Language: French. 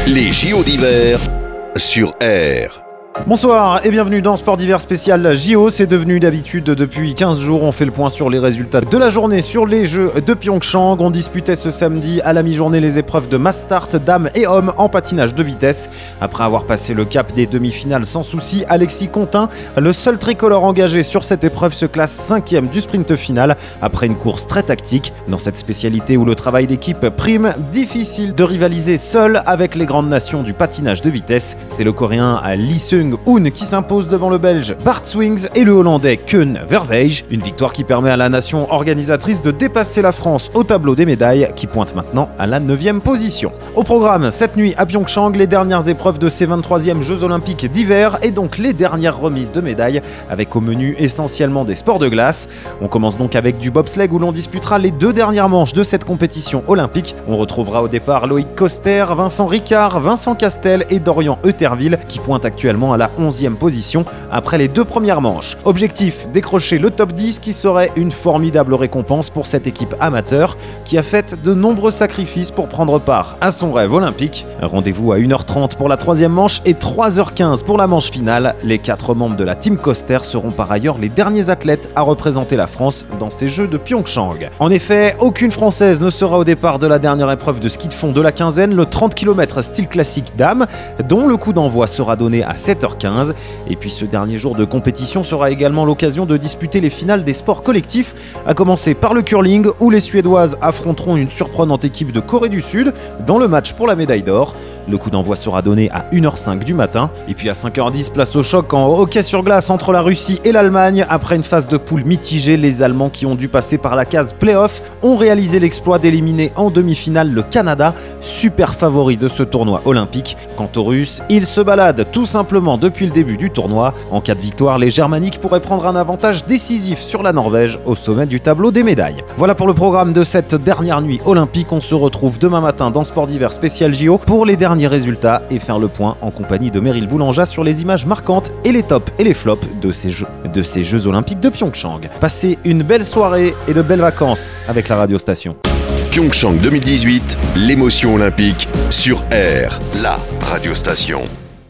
Les JO d'hiver sur Air. Bonsoir et bienvenue dans Sport d'hiver spécial JO. C'est devenu d'habitude depuis 15 jours. On fait le point sur les résultats de la journée sur les Jeux de Pyeongchang. On disputait ce samedi à la mi-journée les épreuves de mass start, dames et hommes en patinage de vitesse. Après avoir passé le cap des demi-finales sans souci, Alexis Contin, le seul tricolore engagé sur cette épreuve, se classe 5e du sprint final après une course très tactique. Dans cette spécialité où le travail d'équipe prime, difficile de rivaliser seul avec les grandes nations du patinage de vitesse. C'est le coréen Lee Seung-hoon qui s'impose devant le belge Bart Swings et le hollandais Koen Verwege. Une victoire qui permet à la nation organisatrice de dépasser la France au tableau des médailles, qui pointe maintenant à la 9e position. Au programme, cette nuit à Pyeongchang, les dernières épreuves de ces 23e Jeux Olympiques d'hiver et donc les dernières remises de médailles, avec au menu essentiellement des sports de glace. On commence donc avec du bobsleigh où l'on disputera les 2 dernières manches de cette compétition olympique. On retrouvera au départ Loïc Coster, Vincent Ricard, Vincent Castel et Dorian Euterville qui pointent actuellement à la 11e position après les 2 premières manches. Objectif, décrocher le top 10 qui serait une formidable récompense pour cette équipe amateur qui a fait de nombreux sacrifices pour prendre part à son rêve olympique. Rendez-vous à 1h30 pour la 3e manche et 3h15 pour la manche finale. Les 4 membres de la Team Coster seront par ailleurs les derniers athlètes à représenter la France dans ces Jeux de Pyeongchang. En effet, aucune Française ne sera au départ de la dernière épreuve de ski de fond de la quinzaine, le 30 km style classique dames, dont le coup d'envoi sera donné à 7h15. Et puis ce dernier jour de compétition sera également l'occasion de disputer les finales des sports collectifs, à commencer par le curling où les Suédoises affronteront une surprenante équipe de Corée du Sud dans le match pour la médaille d'or. Le coup d'envoi sera donné à 1h05 du matin. Et puis à 5h10, place au choc en hockey sur glace entre la Russie et l'Allemagne. Après une phase de poule mitigée, les Allemands, qui ont dû passer par la case play-off, ont réalisé l'exploit d'éliminer en demi-finale le Canada, super favori de ce tournoi olympique. Quant aux Russes, ils se baladent tout simplement depuis le début du tournoi. En cas de victoire, les Germaniques pourraient prendre un avantage décisif sur la Norvège au sommet du tableau des médailles. Voilà pour le programme de cette dernière nuit olympique. On se retrouve demain matin dans Sport d'hiver spécial JO pour les derniers résultats et faire le point en compagnie de Meryl Boulanja sur les images marquantes et les tops et les flops de ces Jeux Olympiques de Pyeongchang. Passez une belle soirée et de belles vacances avec la radiostation. Pyeongchang 2018, l'émotion olympique sur Air, la radiostation.